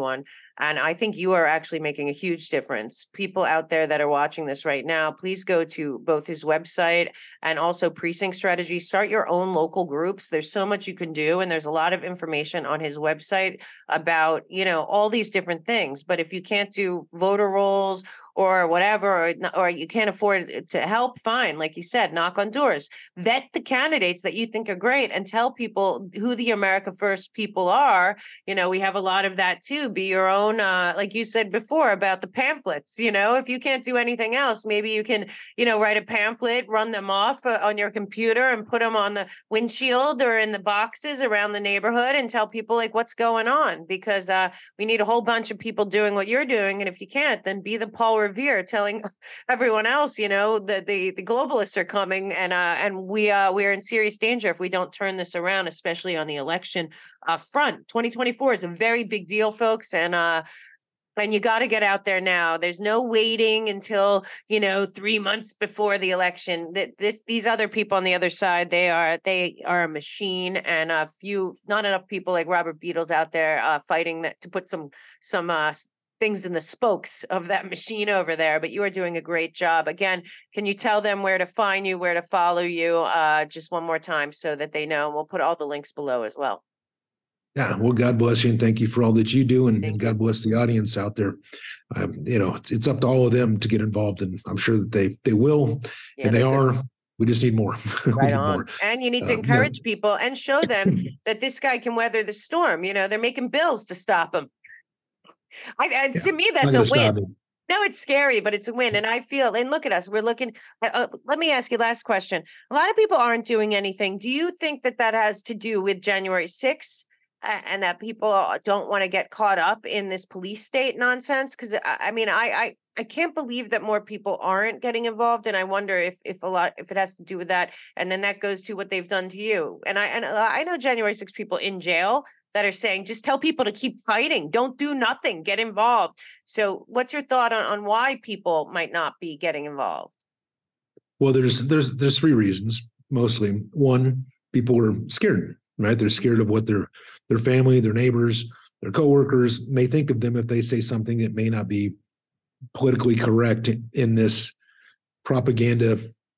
And I think you are actually making a huge difference. People out there that are watching this right now, please go to both his website and also Precinct Strategy. Start your own local groups. There's so much you can do. And there's a lot of information on his website about, you know, all these different things. But if you can't do voter rolls or whatever, or, or you can't afford to help, fine. Like you said, knock on doors, vet the candidates that you think are great and tell people who the America First people are. You know, we have a lot of that too. Be your own, uh, like you said before about the pamphlets, you know, if you can't do anything else, maybe you can, you know, write a pamphlet, run them off uh, on your computer and put them on the windshield or in the boxes around the neighborhood and tell people like what's going on, because uh, we need a whole bunch of people doing what you're doing. And if you can't, then be the Paul Revere telling everyone else, you know, that the, the globalists are coming, and uh, and we uh, we are in serious danger if we don't turn this around, especially on the election uh, front. twenty twenty-four is a very big deal, folks, and uh, and you got to get out there now. There's no waiting until, you know, three months before the election. That this these other people on the other side, they are they are a machine, and a few not enough people like Robert Beatles out there uh, fighting that to put some some uh, things in the spokes of that machine over there. But you are doing a great job. Again, can you tell them where to find you, where to follow you, uh, just one more time so that they know? And we'll put all the links below as well. Yeah, well, God bless you, and thank you for all that you do, and, and Thank God you. bless the audience out there. Um, you know, it's, it's up to all of them to get involved, and I'm sure that they they will, Yeah, and they they do. are. We just need more. we Right need on. more. And you need to Um, yeah. encourage people and show them that this guy can weather the storm. You know, they're making bills to stop him. I, and Yeah, to me, not that's going a to stop win. it. No, it's scary, but it's a win. And I feel, and look at us, we're looking. Uh, uh, let me ask you last question. A lot of people aren't doing anything. Do you think that that has to do with January sixth uh, and that people uh, don't want to get caught up in this police state nonsense? Because I, I mean, I, I, I can't believe that more people aren't getting involved, and I wonder if, if a lot, if it has to do with that, and then that goes to what they've done to you. And I, and uh, I know January sixth people in jail that are saying, just tell people to keep fighting, don't do nothing, get involved. So what's your thought on, on why people might not be getting involved? Well, there's there's there's three reasons mostly. One, people are scared, right? They're scared of what their their family, their neighbors, their coworkers may think of them if they say something that may not be politically correct in this propaganda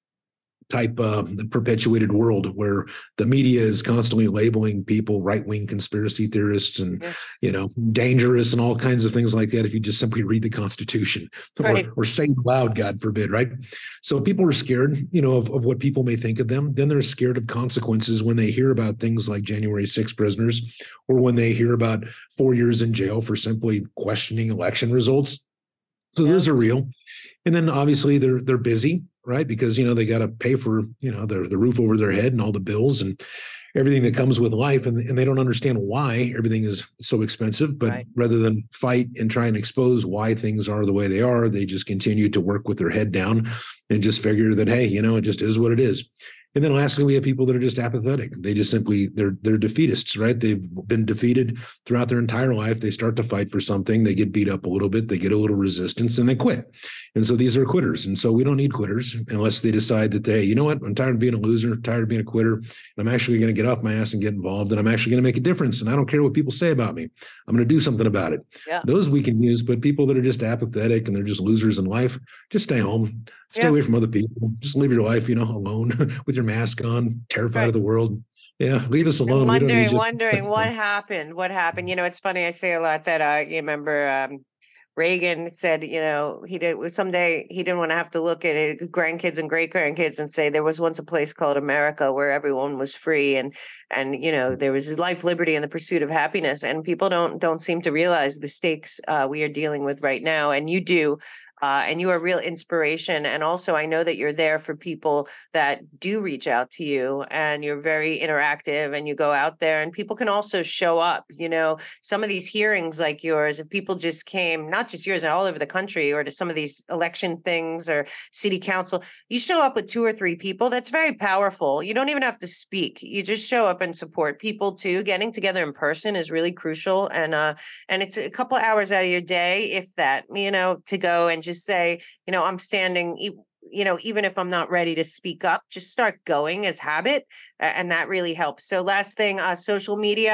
type uh, perpetuated world where the media is constantly labeling people right-wing conspiracy theorists and Yeah. you know dangerous and all kinds of things like that if you just simply read the Constitution Right. or or say it loud, God forbid, right? So people are scared, you know, of, of what people may think of them. Then they're scared of consequences when they hear about things like January sixth prisoners, or when they hear about four years in jail for simply questioning election results. So Yeah. those are real. And then obviously they're they're busy, right? Because you know they got to pay for you know the the roof over their head and all the bills and everything that comes with life, and, and they don't understand why everything is so expensive. But Right. rather than fight and try and expose why things are the way they are, they just continue to work with their head down and just figure that hey, you know, it just is what it is. And then lastly, we have people that are just apathetic. They just simply they're they're defeatists, right? They've been defeated throughout their entire life. They start to fight for something, they get beat up a little bit, they get a little resistance, and they quit. And so these are quitters. And so we don't need quitters unless they decide that they, hey, you know what, I'm tired of being a loser, tired of being a quitter, and I'm actually going to get off my ass and get involved, and I'm actually going to make a difference. And I don't care what people say about me. I'm going to do something about it. Yeah. Those we can use, but people that are just apathetic and they're just losers in life, just stay home. Stay Yeah. away from other people. Just live your life, you know, alone with your mask on, terrified Right. of the world. Yeah, leave us And alone. We don't need wondering, you. wondering what happened. What happened? You know, it's funny. I say a lot that uh, you remember um, Reagan said, you know, he did someday he didn't want to have to look at his grandkids and great grandkids and say there was once a place called America where everyone was free and and you know there was life, liberty, and the pursuit of happiness. And people don't don't seem to realize the stakes uh, we are dealing with right now. And you do. Uh, and you are a real inspiration. And also, I know that you're there for people that do reach out to you, and you're very interactive and you go out there, and people can also show up. You know, some of these hearings like yours, if people just came, not just yours, all over the country, or to some of these election things or city council, you show up with two or three people. That's very powerful. You don't even have to speak. You just show up and support people too. Getting together in person is really crucial. And, uh, and it's a couple hours out of your day, if that, you know, to go and just say, you know, I'm standing, you know, even if I'm not ready to speak up, just start going as habit. And that really helps. So last thing, uh, social media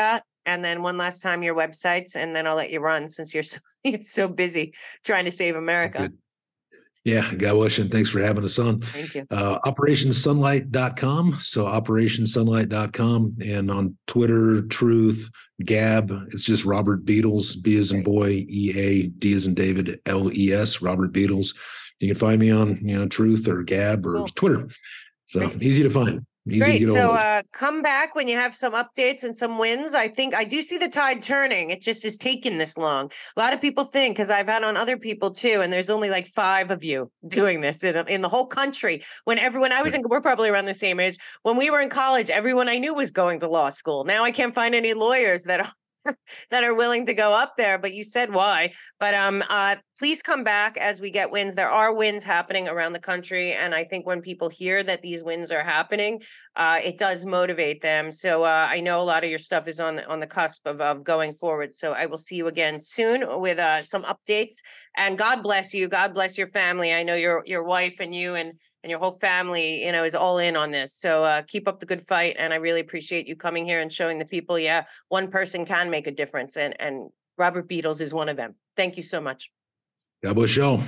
And then one last time, your websites, and then I'll let you run since you're so, you're so busy trying to save America. Good. Yeah, God bless you, and thanks for having us on. Thank you. Uh, operation sunlight dot com. So operation sunlight dot com, and on Twitter, Truth, Gab, it's just Robert Beatles, B as in boy, E A, D as in David, L E S, Robert Beatles. You can find me on, you know, Truth or Gab or Cool. Twitter. So Great. easy to find. Easy Great. to get So of. uh, come back when you have some updates and some wins. I think I do see the tide turning. It just is taking this long. A lot of people think, because I've had on other people too, and there's only like five of you doing this in, in the whole country. When everyone I was in, we're probably around the same age. When we were in college, everyone I knew was going to law school. Now I can't find any lawyers that are that are willing to go up there, but you said why. But um, uh, please come back as we get wins. There are wins happening around the country, and I think when people hear that these wins are happening, uh, it does motivate them. So uh, I know a lot of your stuff is on the on the cusp of, of going forward. So I will see you again soon with uh, some updates. And God bless you. God bless your family. I know your your wife and you and. and your whole family, you know, is all in on this. So uh, keep up the good fight. And I really appreciate you coming here and showing the people, yeah, one person can make a difference. And, and Robert Beatles is one of them. Thank you so much. God bless y'all.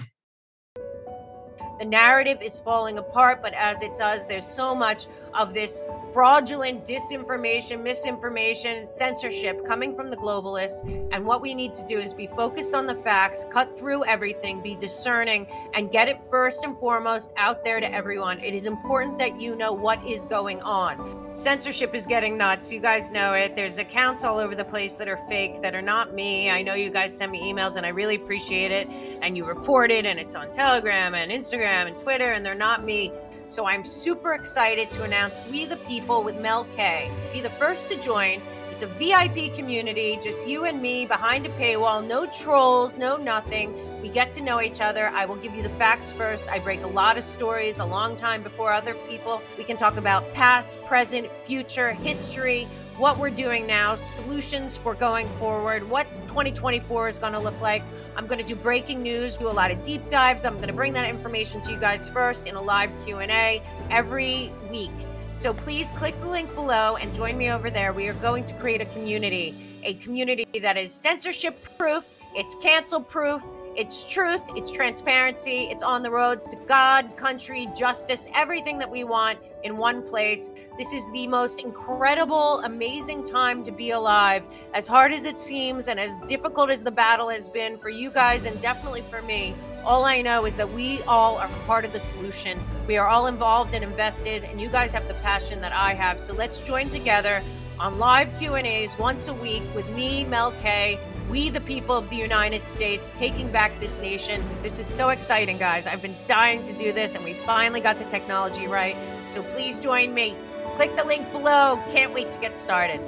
The narrative is falling apart, but as it does, there's so much of this fraudulent disinformation, misinformation, censorship coming from the globalists. And what we need to do is be focused on the facts, cut through everything, be discerning, and get it first and foremost out there to everyone. It is important that you know what is going on. Censorship is getting nuts. You guys know it. There's accounts all over the place that are fake, that are not me. I know you guys send me emails and I really appreciate it. And you report it, and it's on Telegram and Instagram and Twitter, and they're not me. So I'm super excited to announce We the People with Mel K. Be the first to join. It's a V I P community, just you and me behind a paywall, no trolls, no nothing. We get to know each other. I will give you the facts first. I break a lot of stories a long time before other people. We can talk about past, present, future, history, what we're doing now, solutions for going forward, what twenty twenty-four is going to look like. I'm going to do breaking news, do a lot of deep dives. I'm going to bring that information to you guys first in a live Q and A every week. So please click the link below and join me over there. We are going to create a community, a community that is censorship proof, it's cancel proof, it's truth, it's transparency, it's on the road to God, country, justice, everything that we want in one place. This is the most incredible, amazing time to be alive. As hard as it seems and as difficult as the battle has been for you guys and definitely for me, all I know is that we all are part of the solution. We are all involved and invested, and you guys have the passion that I have. So let's join together on live Q and A's once a week with me, Mel K, we the people of the United States, taking back this nation. This is so exciting, guys. I've been dying to do this, and we finally got the technology right. So please join me. Click the link below. Can't wait to get started.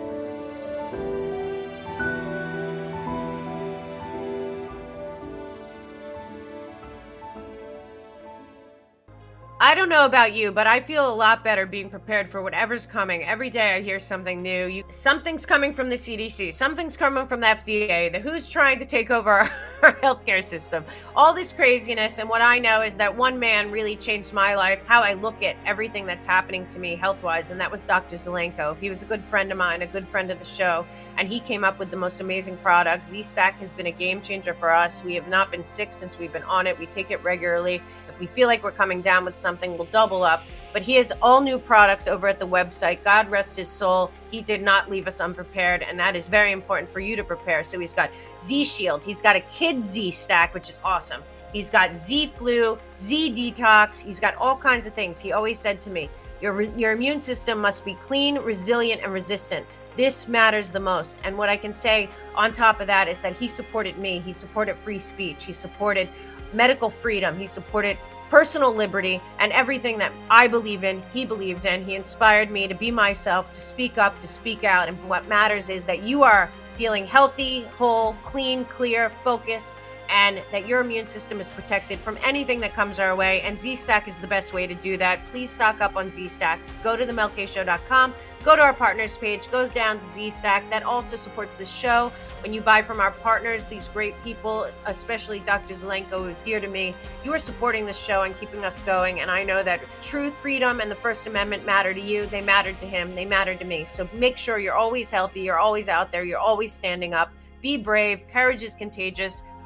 I don't know about you, but I feel a lot better being prepared for whatever's coming. Every day I hear something new. You, something's coming from the C D C. Something's coming from the F D A. The who's trying to take over our, our healthcare system. All this craziness. And what I know is that one man really changed my life, how I look at everything that's happening to me health-wise, and that was Doctor Zelenko. He was a good friend of mine, a good friend of the show, and he came up with the most amazing product. Z-Stack has been a game changer for us. We have not been sick since we've been on it. We take it regularly. If we feel like we're coming down with something, we'll double up. But he has all new products over at the website. God rest his soul. He did not leave us unprepared, and that is very important for you to prepare. So he's got Z-Shield. He's got a Kids Z-Stack, which is awesome. He's got Z-Flu, Z-Detox. He's got all kinds of things. He always said to me, your, your immune system must be clean, resilient, and resistant. This matters the most. And what I can say on top of that is that he supported me. He supported free speech. He supported medical freedom. He supported personal liberty, and everything that I believe in, he believed in. He inspired me to be myself, to speak up, to speak out. And what matters is that you are feeling healthy, whole, clean, clear, focused, and that your immune system is protected from anything that comes our way. And Z-Stack is the best way to do that. Please stock up on Z-Stack. Go to the mel k show dot com, go to our partners page, goes down to Z-Stack. That also supports the show. When you buy from our partners, these great people, especially Doctor Zelenko, who's dear to me, you are supporting the show and keeping us going. And I know that truth, freedom, and the First Amendment matter to you. They mattered to him. They mattered to me. So make sure you're always healthy. You're always out there. You're always standing up. Be brave. Courage is contagious.